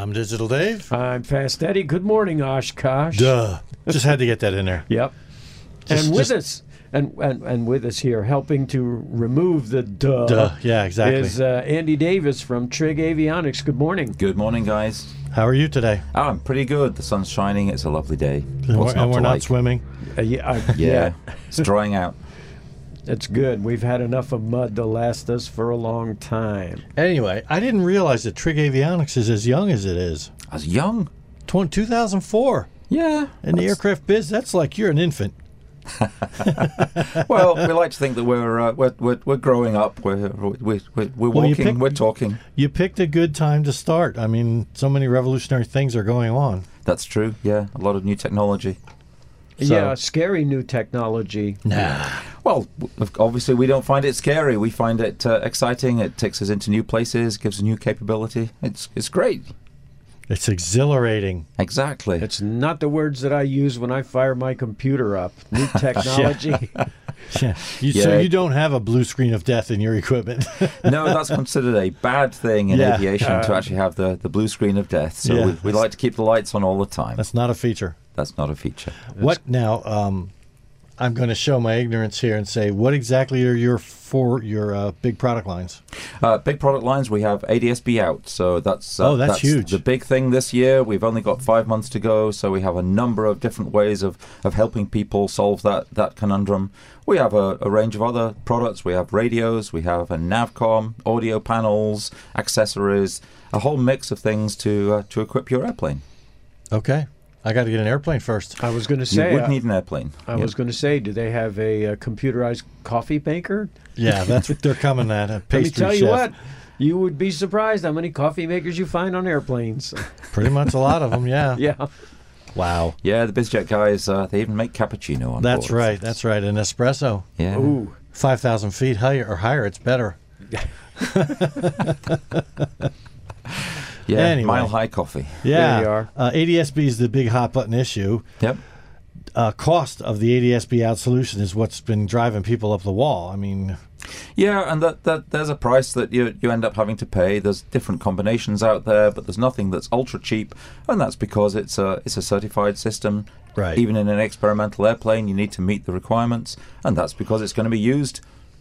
I'm Digital Dave. I'm Fast Eddie. Good morning, Oshkosh. Duh. Just had to get that in there. Yep. And with us here, helping to remove the duh. Yeah, exactly. Is Andy Davis from Trigg Avionics. Good morning. Good morning, guys. How are you today? Oh, I'm pretty good. The sun's shining. It's a lovely day. And What's we're to not like? swimming. Yeah. It's drying out. It's good. We've had enough of mud to last us for a long time. Anyway, I didn't realize that Trigg Avionics is as young as it is. I was young. 2004. Yeah. In the aircraft biz, that's like you're an infant. Well, we like to think that we're growing up. We're walking. We're talking. You picked a good time to start. I mean, so many revolutionary things are going on. That's true. Yeah, a lot of new technology. Yeah, scary new technology. Nah. Well, obviously we don't find it scary. We find it exciting. It takes us into new places, gives us new capability. It's great. It's exhilarating. Exactly. It's not the words that I use when I fire my computer up. New technology. Yeah. So you don't have a blue screen of death in your equipment. No, that's considered a bad thing in aviation to actually have the blue screen of death. So we like to keep the lights on all the time. That's not a feature. That's not a feature. What now? I'm going to show my ignorance here and say, what exactly are your big product lines? Big product lines, we have ADS-B out, so that's huge. The big thing this year. We've only got 5 months to go, so we have a number of different ways of helping people solve that conundrum. We have a range of other products. We have radios, we have a Navcom, audio panels, accessories, a whole mix of things to equip your airplane. Okay. I got to get an airplane first. I was going to say you would need an airplane. I was going to say, do they have a computerized coffee maker? Yeah, that's what they're coming at. A pastry Let me tell chef. you what, you would be surprised how many coffee makers you find on airplanes. Pretty much a lot of them. Yeah. Yeah. Wow. Yeah, the BizJet guys, they even make cappuccino on That's board. right. That's right. An espresso. Yeah. Ooh. 5,000 feet higher, it's better. Yeah, Anyway. mile-high coffee. Yeah. There you are. ADS-B is the big hot button issue. Yep. Cost of the ADS-B out solution is what's been driving people up the wall. I mean, Yeah, and that there's a price that you end up having to pay. There's different combinations out there, but there's nothing that's ultra cheap, and that's because it's a certified system. Right. Even in an experimental airplane, you need to meet the requirements, and that's because it's going to be used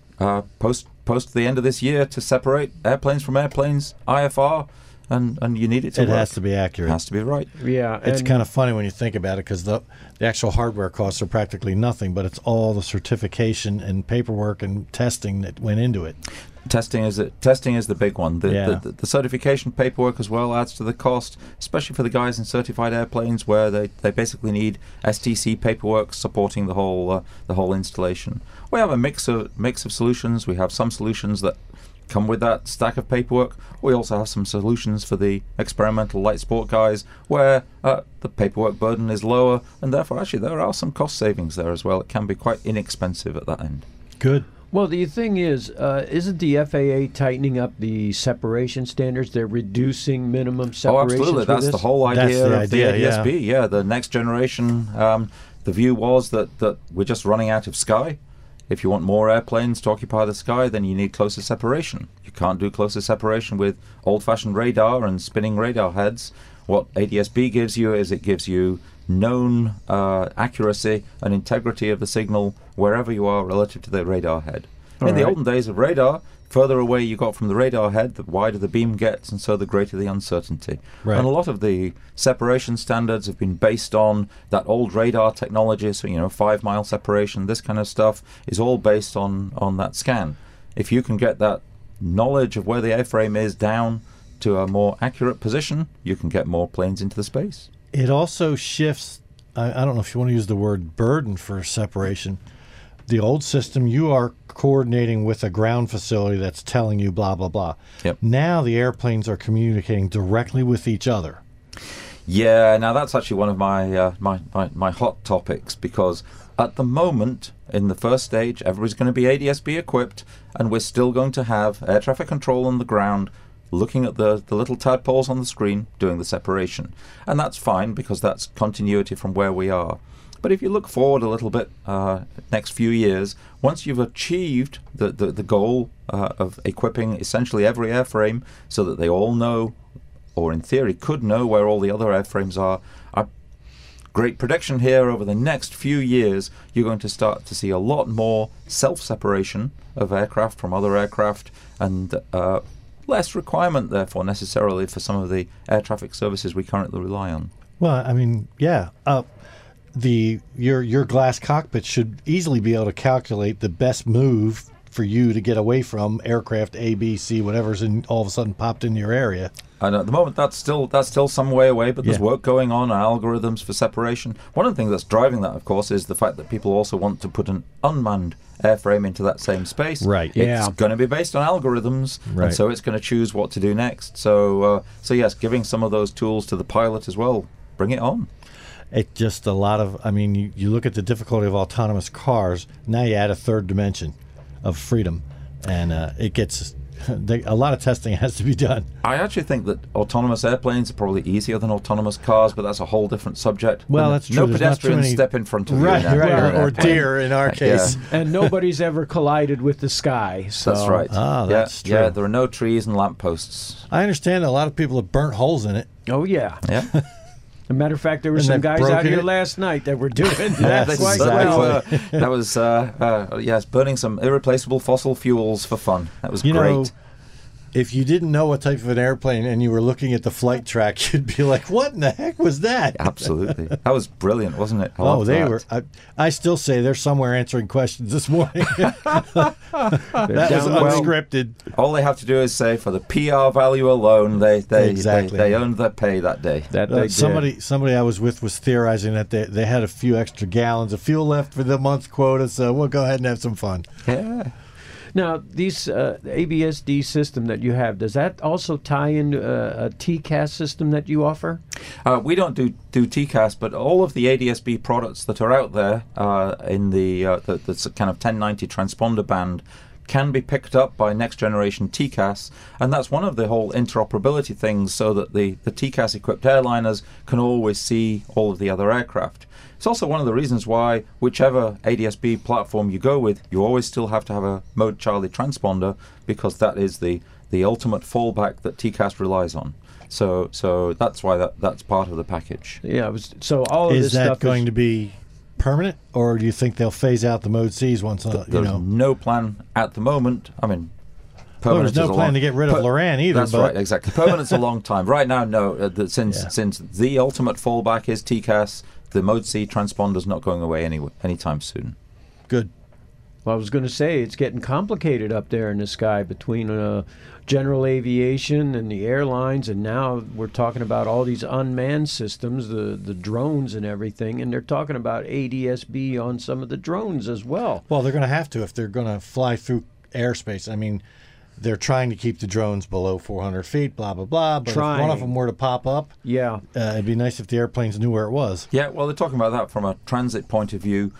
post the end of this year to separate airplanes from airplanes, IFR, and you need it to work. it has to be accurate. It has to be right. Yeah. It's and- kind of funny when you think about it because the actual hardware costs are practically nothing, but it's all the certification and paperwork and testing that went into it. Testing is the big one. The certification paperwork as well adds to the cost, especially for the guys in certified airplanes where they basically need STC paperwork supporting the whole installation. We have a mix of solutions. We have some solutions that come with that stack of paperwork. We also have some solutions for the experimental light sport guys where the paperwork burden is lower, and therefore actually there are some cost savings there as well. It can be quite inexpensive at that end. Good. Well, the thing is, isn't the FAA tightening up the separation standards? They're reducing minimum separations. Oh, absolutely. with That's this? the whole idea That's the of idea, the ADS-B. Yeah, the next generation. The view was that we're just running out of sky. If you want more airplanes to occupy the sky, then you need closer separation. You can't do closer separation with old-fashioned radar and spinning radar heads. What ADS-B gives you is it gives you known accuracy and integrity of the signal wherever you are relative to the radar head. In the olden days of radar, further away you got from the radar head, the wider the beam gets, and so the greater the uncertainty. Right. And a lot of the separation standards have been based on that old radar technology, so 5-mile separation, this kind of stuff is all based on that scan. If you can get that knowledge of where the airframe is down to a more accurate position, you can get more planes into the space. It also shifts, I don't know if you want to use the word burden for separation. The old system, you are coordinating with a ground facility that's telling you blah, blah, blah. Yep. Now the airplanes are communicating directly with each other. Yeah, now that's actually one of my my hot topics, because at the moment, in the first stage, everybody's going to be ADS-B equipped, and we're still going to have air traffic control on the ground looking at the little tadpoles on the screen doing the separation. And that's fine, because that's continuity from where we are. But if you look forward a little bit, next few years, once you've achieved the goal of equipping essentially every airframe so that they all know or in theory could know where all the other airframes are. Great prediction here: over the next few years, you're going to start to see a lot more self-separation of aircraft from other aircraft, and less requirement, therefore, necessarily for some of the air traffic services we currently rely on. Well, I mean, yeah. Your glass cockpit should easily be able to calculate the best move for you to get away from aircraft A, B, C, whatever's all of a sudden popped in your area. And at the moment, that's still some way away, but there's work going on algorithms for separation. One of the things that's driving that, of course, is the fact that people also want to put an unmanned airframe into that same space. Right. It's going to be based on algorithms, and so it's going to choose what to do next. So yes, giving some of those tools to the pilot as well. Bring it on. It's just a lot of, I mean, you look at the difficulty of autonomous cars, now you add a third dimension of freedom, and it gets... a lot of testing has to be done. I actually think that autonomous airplanes are probably easier than autonomous cars, but that's a whole different subject. Well, that's true. No pedestrians step in front of you. Right, or deer in our case. Yeah. And nobody's ever collided with the sky. So. That's right. That's true. Yeah, there are no trees and lampposts. I understand a lot of people have burnt holes in it. Oh, yeah. Yeah. As a matter of fact, there were some guys out here last night that were doing that. That was, yes, burning some irreplaceable fossil fuels for fun. That was great. Know, if you didn't know what type of an airplane and you were looking at the flight track, you'd be like, what in the heck was that? Absolutely. That was brilliant, wasn't it? Were. I still say they're somewhere answering questions this morning. That was unscripted. All they have to do is say, for the PR value alone, they earned their pay that day. Somebody I was with was theorizing that they had a few extra gallons of fuel left for the month's quota, so we'll go ahead and have some fun. Yeah. Now, these ABSD system that you have, does that also tie in a TCAS system that you offer? We don't do TCAS, but all of the ADSB products that are out there in the kind of 1090 transponder band can be picked up by next generation TCAS, and that's one of the whole interoperability things, so that the TCAS equipped airliners can always see all of the other aircraft. It's also one of the reasons why whichever ADSB platform you go with, you always still have to have a Mode Charlie transponder, because that is the ultimate fallback that TCAS relies on. So that's why that's part of the package. Yeah. So all of this stuff is that going to be permanent, or do you think they'll phase out the Mode Cs once? There's no plan at the moment. I mean, there's no plan to get rid of Loran either. That's right, exactly. Permanent's a long time. Right now, no. Since the ultimate fallback is TCAS, the Mode C transponder's not going away anytime soon. Good. Well, I was going to say, it's getting complicated up there in the sky between general aviation and the airlines, and now we're talking about all these unmanned systems, the drones and everything, and they're talking about ADSB on some of the drones as well. Well, they're going to have to if they're going to fly through airspace. I mean, they're trying to keep the drones below 400 feet, blah, blah, blah. But if one of them were to pop up, it'd be nice if the airplanes knew where it was. Yeah, well, they're talking about that from a transit point of view.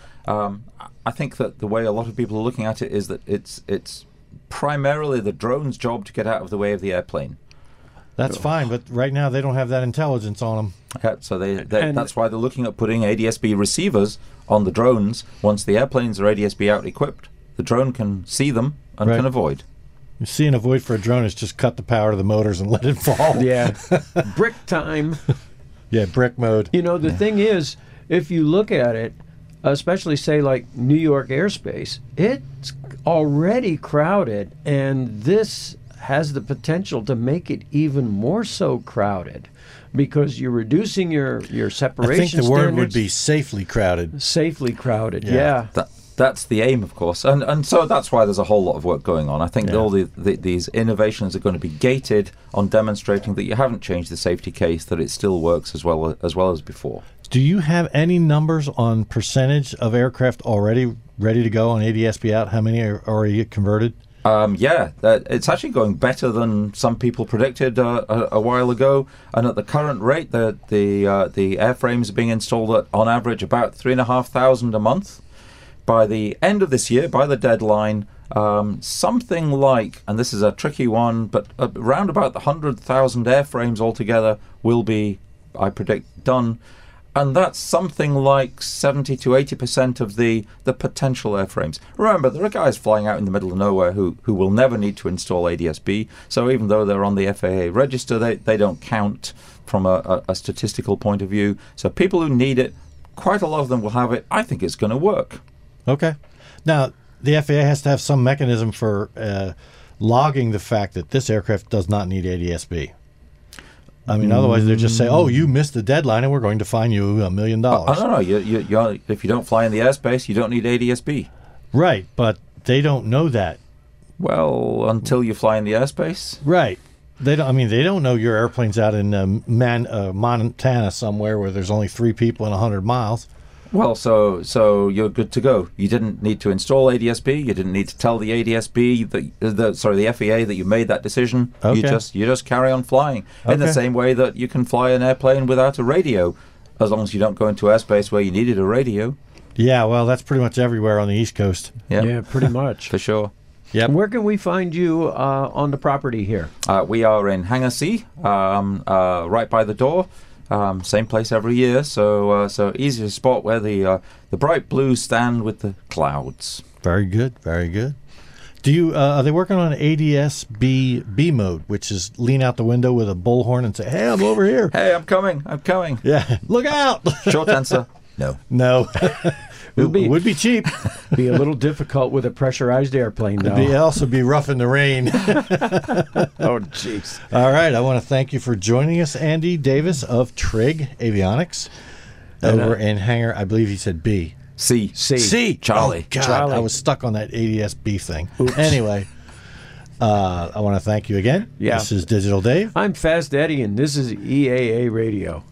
I think that the way a lot of people are looking at it is that it's primarily the drone's job to get out of the way of the airplane. That's fine, but right now they don't have that intelligence on them. Yeah, so that's why they're looking at putting ADSB receivers on the drones. Once the airplanes are ADSB out-equipped, the drone can see them and can avoid. You see and avoid for a drone is just cut the power to the motors and let it fall. Yeah. Brick time. Yeah, brick mode. You know, the thing is, if you look at it, especially, say, like New York airspace, it's already crowded, and this has the potential to make it even more so crowded, because you're reducing your separation I think the word standards. would be safely crowded. Safely crowded, yeah. That's the aim, of course, and so that's why there's a whole lot of work going on. I think all these innovations are going to be gated on demonstrating that you haven't changed the safety case, that it still works as well as before. Do you have any numbers on percentage of aircraft already ready to go on ADSB out? How many are already converted? It's actually going better than some people predicted a while ago. And at the current rate, the airframes are being installed at, on average, about 3,500 a month. By the end of this year, by the deadline, something like, and this is a tricky one, but around about the 100,000 airframes altogether will be, I predict, done. And that's something like 70 to 80% of the potential airframes. Remember, there are guys flying out in the middle of nowhere who will never need to install ADS-B. So even though they're on the FAA register, they don't count from a statistical point of view. So people who need it, quite a lot of them will have it. I think it's going to work. Okay. Now, the FAA has to have some mechanism for logging the fact that this aircraft does not need ADS-B. I mean, otherwise they just say, "Oh, you missed the deadline, and we're going to fine you $1 million." No. If you don't fly in the airspace, you don't need ADS-B. Right, but they don't know that. Well, until you fly in the airspace. Right. They don't. I mean, they don't know your airplane's out in Montana somewhere where there's only 3 people in 100 miles. Well, so you're good to go. You didn't need to install ADS-B. You didn't need to tell the ADS-B the FAA that you made that decision. Okay. You just carry on flying in the same way that you can fly an airplane without a radio, as long as you don't go into airspace where you needed a radio. Yeah, well, that's pretty much everywhere on the East Coast. Yeah, pretty much. For sure. Yep. Where can we find you on the property here? We are in Hangar C, right by the door. Same place every year, so easy to spot where the bright blues stand with the clouds. Very good, very good. Do you are they working on ADS-B mode, which is lean out the window with a bullhorn and say, "Hey, I'm over here. Hey, I'm coming. Yeah, look out." Short answer: no. No. It would be cheap. Be a little difficult with a pressurized airplane, though. It'd also be rough in the rain. Oh, jeez. All right. I want to thank you for joining us, Andy Davis of Trig Avionics, over in Hangar, I believe he said B. C. Oh, Charlie. God, Charlie. I was stuck on that ADS-B thing. Oops. Anyway, I want to thank you again. Yeah. This is Digital Dave. I'm Fast Eddie, and this is EAA Radio.